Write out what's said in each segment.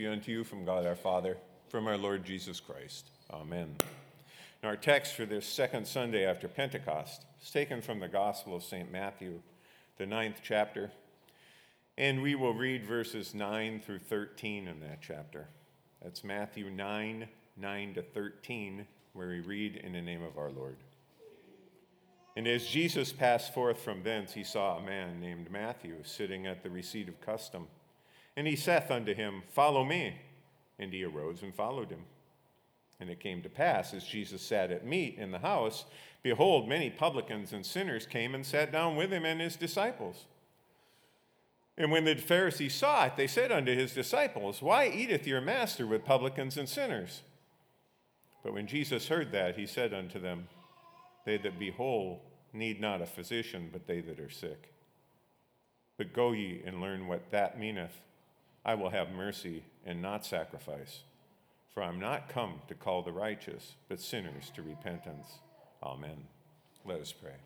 Be unto you from God our Father, from our Lord Jesus Christ. Amen. Now our text for this second Sunday after Pentecost is taken from the Gospel of St. Matthew, the 9th chapter, and we will read verses 9 through 13 in that chapter. That's Matthew 9 to 13, where we read in the name of our Lord. And as Jesus passed forth from thence, he saw a man named Matthew sitting at the receipt of custom. And he saith unto him, Follow me. And he arose and followed him. And it came to pass, as Jesus sat at meat in the house, behold, many publicans and sinners came and sat down with him and his disciples. And when the Pharisees saw it, they said unto his disciples, Why eateth your master with publicans and sinners? But when Jesus heard that, he said unto them, They that be whole need not a physician, but they that are sick. But go ye and learn what that meaneth. I will have mercy and not sacrifice. For I am not come to call the righteous, but sinners to repentance. Amen. Let us pray.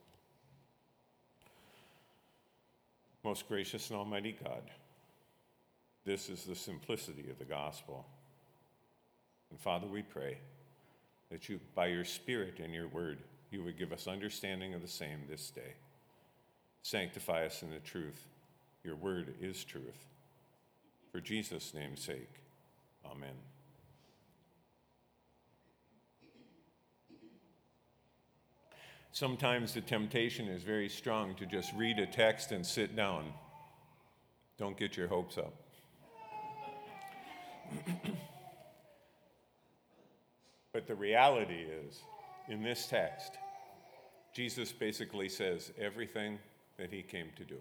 Most gracious and almighty God, this is the simplicity of the gospel. And Father, we pray that you, by your Spirit and your word, you would give us understanding of the same this day. Sanctify us in the truth. Your word is truth. For Jesus' name's sake, amen. Sometimes the temptation is very strong to just read a text and sit down. Don't get your hopes up. But the reality is, in this text, Jesus basically says everything that he came to do.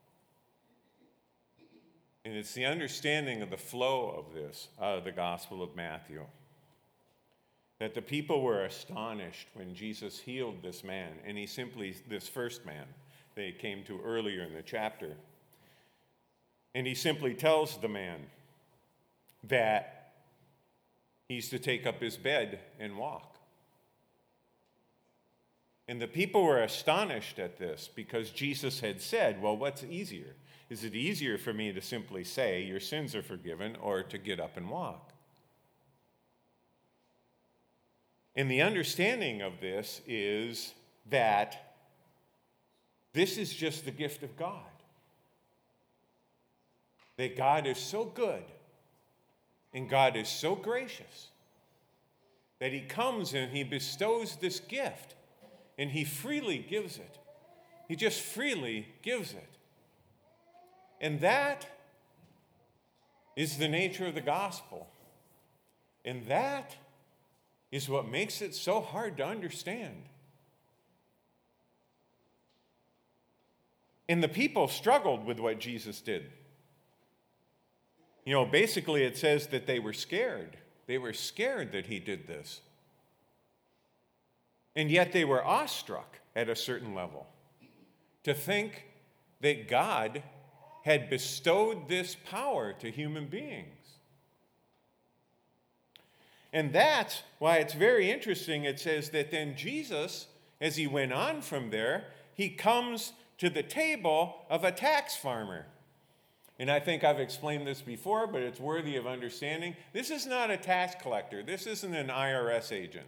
And it's the understanding of the flow of this out of the Gospel of Matthew, that the people were astonished when Jesus healed this man, and this first man they came to earlier in the chapter. And he simply tells the man that he's to take up his bed and walk. And the people were astonished at this because Jesus had said, well, what's easier? Is it easier for me to simply say, your sins are forgiven, or to get up and walk? And the understanding of this is that this is just the gift of God. That God is so good and God is so gracious that he comes and he bestows this gift and he freely gives it. He just freely gives it. And that is the nature of the gospel. And that is what makes it so hard to understand. And the people struggled with what Jesus did. Basically it says that they were scared. They were scared that he did this. And yet they were awestruck at a certain level to think that God had bestowed this power to human beings. And that's why it's very interesting. It says that then Jesus, as he went on from there, he comes to the table of a tax farmer. And I think I've explained this before, but it's worthy of understanding. This is not a tax collector. This isn't an IRS agent.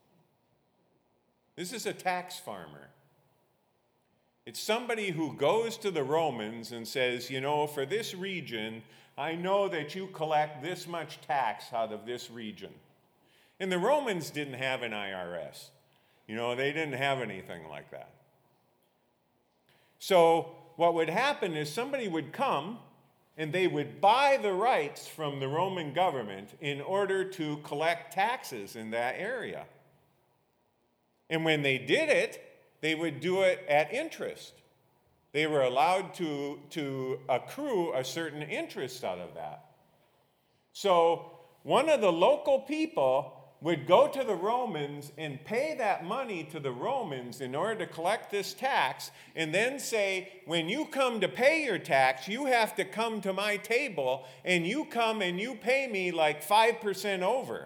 This is a tax farmer. It's somebody who goes to the Romans and says, for this region, I know that you collect this much tax out of this region. And the Romans didn't have an IRS. They didn't have anything like that. So what would happen is somebody would come and they would buy the rights from the Roman government in order to collect taxes in that area. And when they did it, they would do it at interest. They were allowed to accrue a certain interest out of that. So one of the local people would go to the Romans and pay that money to the Romans in order to collect this tax, and then say, when you come to pay your tax, you have to come to my table, and you come and you pay me like 5% over.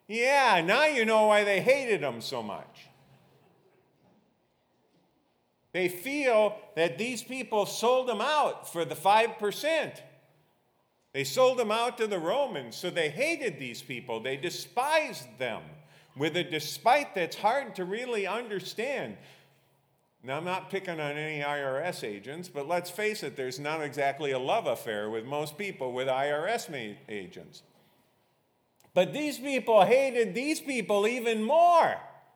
Yeah, now you know why they hated him so much. They feel that these people sold them out for the 5%. They sold them out to the Romans, so they hated these people. They despised them with a despite that's hard to really understand. Now, I'm not picking on any IRS agents, but let's face it, there's not exactly a love affair with most people with IRS agents. But these people hated these people even more.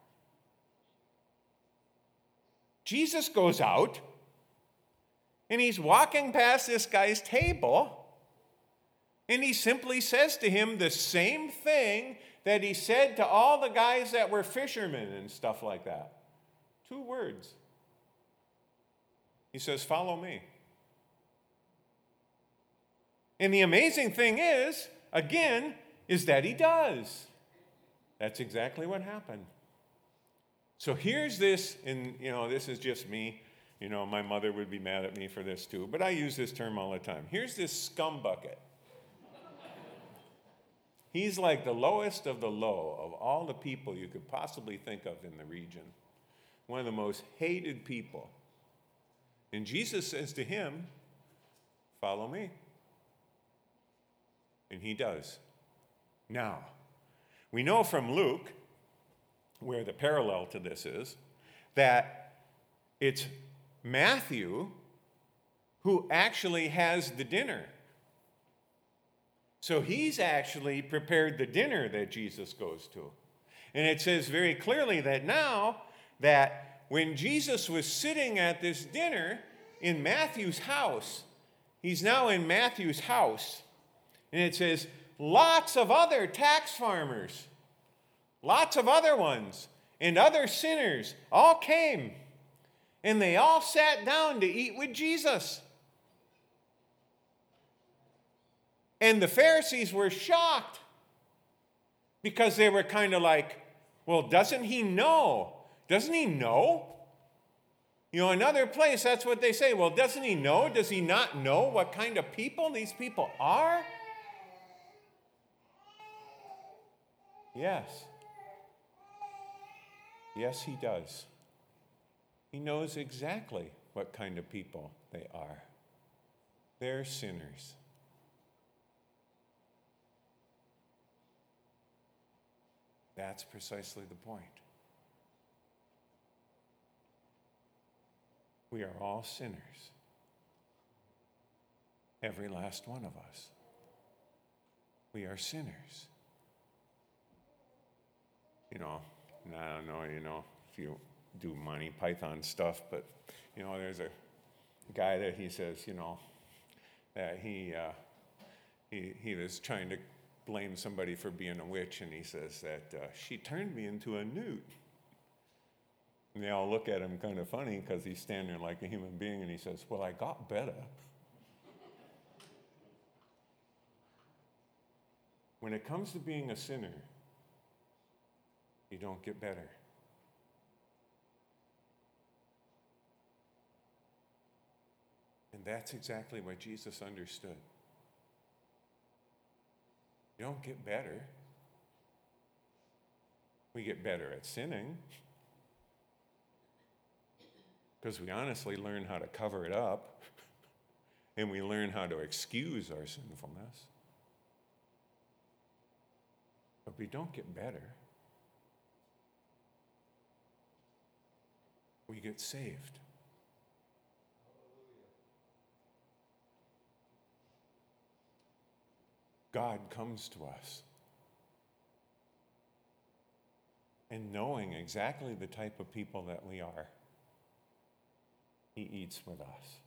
Jesus goes out, and he's walking past this guy's table, and he simply says to him the same thing that he said to all the guys that were fishermen and stuff like that. 2 words. He says, "Follow me." And the amazing thing is, again, is that he does. That's exactly what happened. So here's this, and this is just me. My mother would be mad at me for this too, but I use this term all the time. Here's this scumbucket. He's like the lowest of the low of all the people you could possibly think of in the region. One of the most hated people. And Jesus says to him, "Follow me." And he does. Now, we know from Luke, where the parallel to this is, that it's Matthew who actually has the dinner. So he's actually prepared the dinner that Jesus goes to. And it says very clearly that now that when Jesus was sitting at this dinner in Matthew's house, he's now in Matthew's house. And it says lots of other tax farmers, lots of other ones, and other sinners all came. And they all sat down to eat with Jesus. And the Pharisees were shocked because they were kind of like, well, doesn't he know? Doesn't he know? Another place, that's what they say. Well, doesn't he know? Does he not know what kind of people these people are? Yes. Yes, he does. He knows exactly what kind of people they are. They're sinners. That's precisely the point. We are all sinners. Every last one of us. We are sinners. I don't know, if you do Monty Python stuff, but, there's a guy that he says, that he was trying to blame somebody for being a witch, and he says that she turned me into a newt. And they all look at him kind of funny because he's standing there like a human being, and he says, well, I got better. When it comes to being a sinner, you don't get better. And that's exactly what Jesus understood. You don't get better. We get better at sinning because we honestly learn how to cover it up and we learn how to excuse our sinfulness. But we don't get better. We get saved. God comes to us. And knowing exactly the type of people that we are, he eats with us.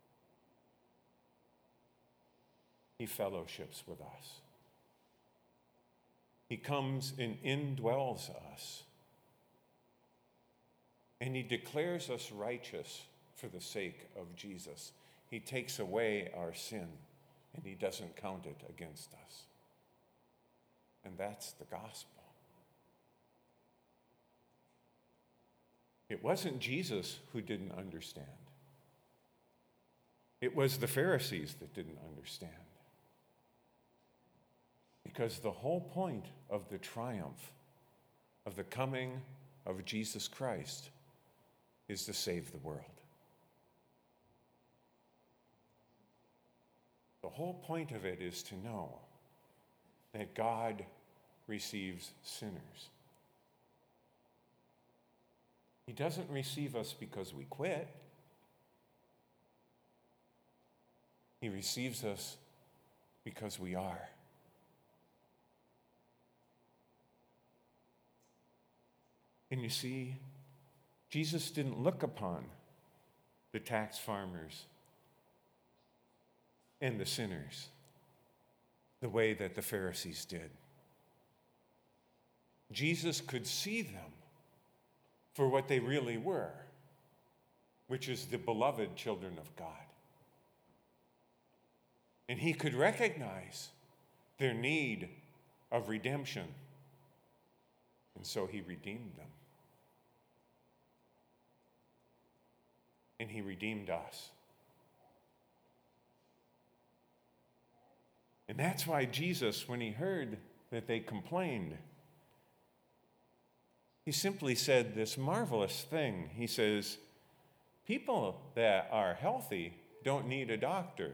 He fellowships with us. He comes and indwells us. And he declares us righteous for the sake of Jesus. He takes away our sin, and he doesn't count it against us. And that's the gospel. It wasn't Jesus who didn't understand. It was the Pharisees that didn't understand. Because the whole point of the triumph of the coming of Jesus Christ is to save the world. The whole point of it is to know that God receives sinners. He doesn't receive us because we quit. He receives us because we are. And you see, Jesus didn't look upon the tax farmers and the sinners the way that the Pharisees did. Jesus could see them for what they really were, which is the beloved children of God. And he could recognize their need of redemption, and so he redeemed them. And he redeemed us. And that's why Jesus, when he heard that they complained, he simply said this marvelous thing. He says, people that are healthy don't need a doctor.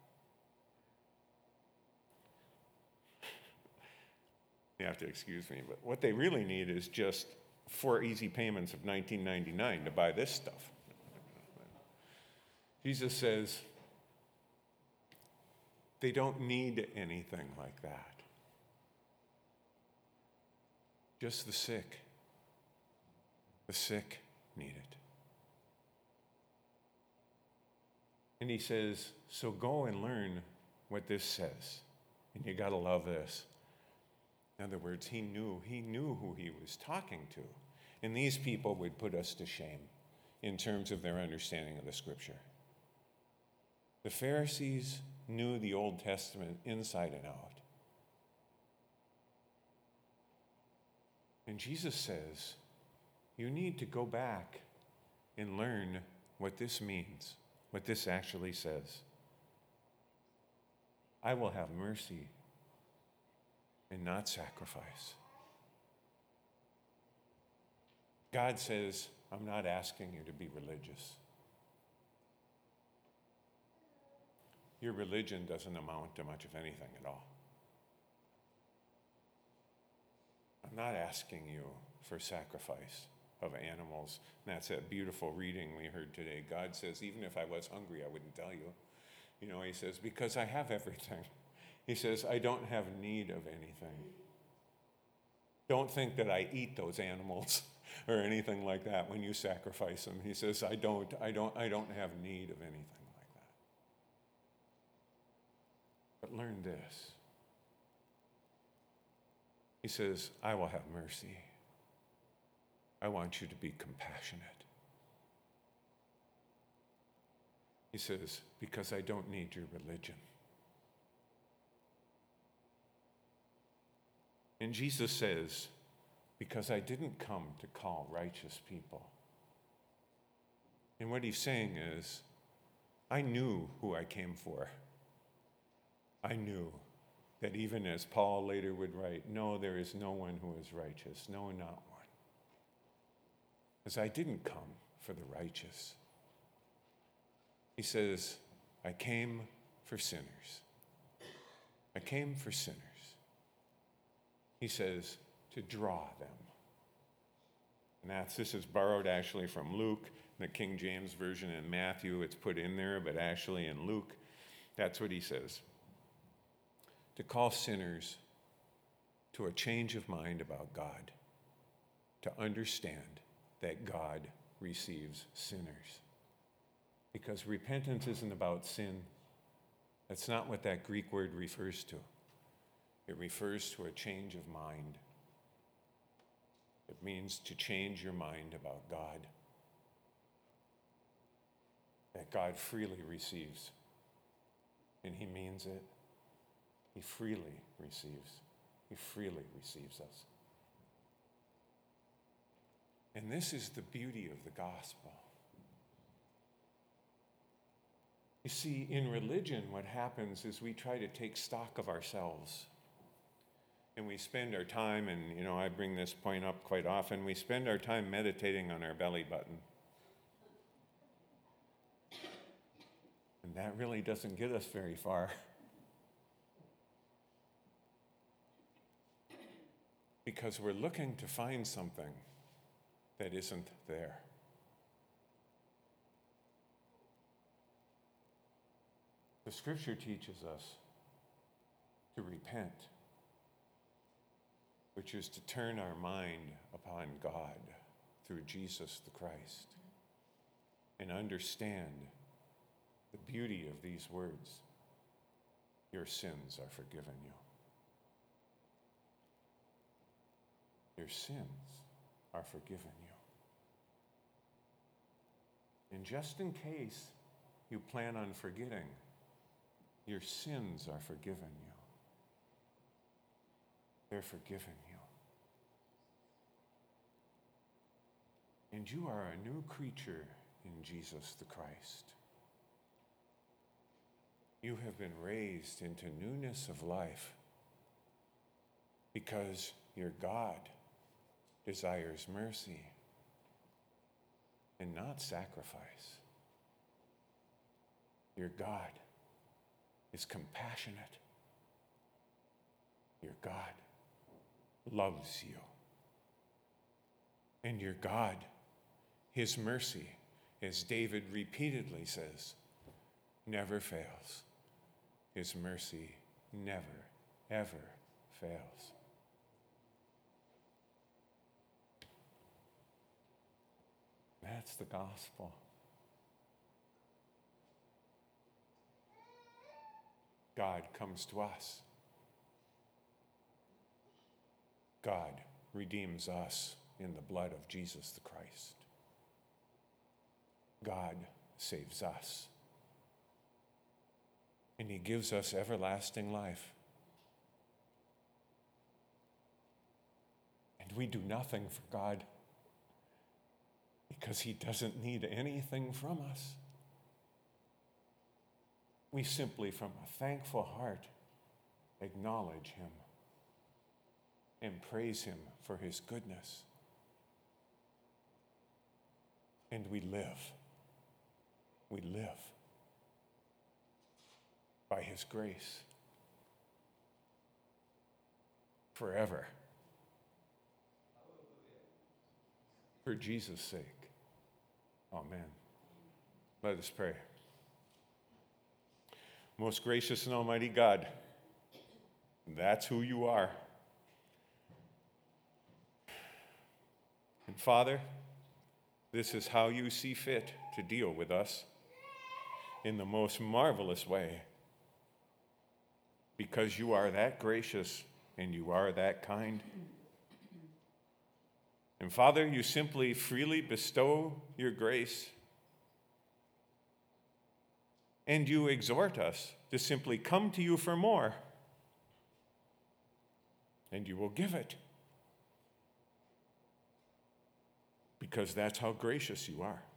You have to excuse me, but what they really need is just 4 easy payments of $19.99 to buy this stuff. Jesus says, they don't need anything like that. Just the sick. The sick need it. And he says, so go and learn what this says. And you got to love this. In other words, he knew who he was talking to. And these people would put us to shame in terms of their understanding of the Scripture. The Pharisees knew the Old Testament inside and out. And Jesus says, you need to go back and learn what this means, what this actually says. I will have mercy and not sacrifice. God says, I'm not asking you to be religious. Your religion doesn't amount to much of anything at all. I'm not asking you for sacrifice of animals. And that's that beautiful reading we heard today. God says, even if I was hungry, I wouldn't tell you. You know, he says, because I have everything. He says, I don't have need of anything. Don't think that I eat those animals or anything like that when you sacrifice them. He says, I don't have need of anything like that. But learn this. He says, I will have mercy. I want you to be compassionate. He says, because I don't need your religion. And Jesus says, because I didn't come to call righteous people. And what he's saying is, I knew who I came for. I knew that even as Paul later would write, no, there is no one who is righteous. No, not one. Because I didn't come for the righteous. He says, I came for sinners. I came for sinners. He says, to draw them. And this is borrowed actually from Luke, the King James Version, in Matthew. It's put in there, but actually in Luke, that's what he says. To call sinners to a change of mind about God, to understand that God receives sinners. Because repentance isn't about sin. That's not what that Greek word refers to. It refers to a change of mind. It means to change your mind about God. That God freely receives. And he means it. He freely receives. He freely receives us. And this is the beauty of the gospel. You see, in religion, what happens is we try to take stock of ourselves. And we spend our time, and I bring this point up quite often, we spend our time meditating on our belly button. And that really doesn't get us very far. because we're looking to find something that isn't there. The Scripture teaches us to repent, which is to turn our mind upon God through Jesus the Christ and understand the beauty of these words. Your sins are forgiven you. Your sins are forgiven you. And just in case you plan on forgetting, your sins are forgiven you. They're forgiven you. And you are a new creature in Jesus the Christ. You have been raised into newness of life because your God desires mercy and not sacrifice. Your God is compassionate. Your God loves you. And your God, his mercy, as David repeatedly says, never fails. His mercy never, ever fails. That's the gospel. God comes to us. God redeems us in the blood of Jesus the Christ. God saves us. And he gives us everlasting life. And we do nothing for God because he doesn't need anything from us. We simply, from a thankful heart, acknowledge him and praise him for his goodness. And we live. We live by his grace forever. For Jesus' sake. Amen. Let us pray. Most gracious and almighty God, that's who you are. And Father, this is how you see fit to deal with us in the most marvelous way, because you are that gracious and you are that kind. And Father, you simply freely bestow your grace, and you exhort us to simply come to you for more, and you will give it, because that's how gracious you are.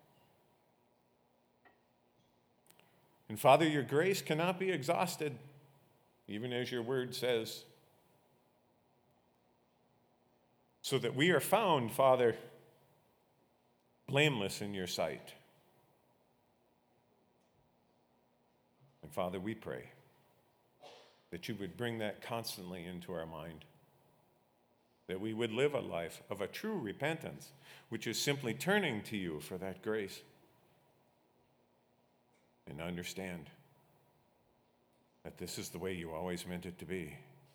And Father, your grace cannot be exhausted, even as your word says, so that we are found, Father, blameless in your sight. And Father, we pray that you would bring that constantly into our mind, that we would live a life of a true repentance, which is simply turning to you for that grace, and understand that this is the way you always meant it to be,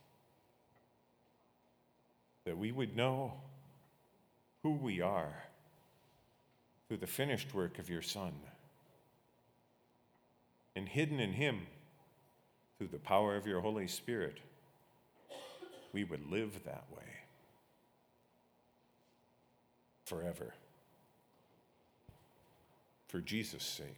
that we would know who we are through the finished work of your Son, and hidden in him through the power of your Holy Spirit, we would live that way forever. For Jesus' sake.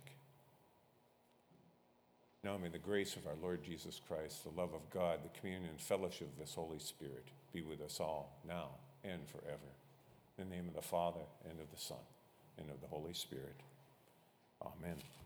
Now may the grace of our Lord Jesus Christ, the love of God, the communion and fellowship of this Holy Spirit be with us all now and forever. In the name of the Father, and of the Son, and of the Holy Spirit. Amen.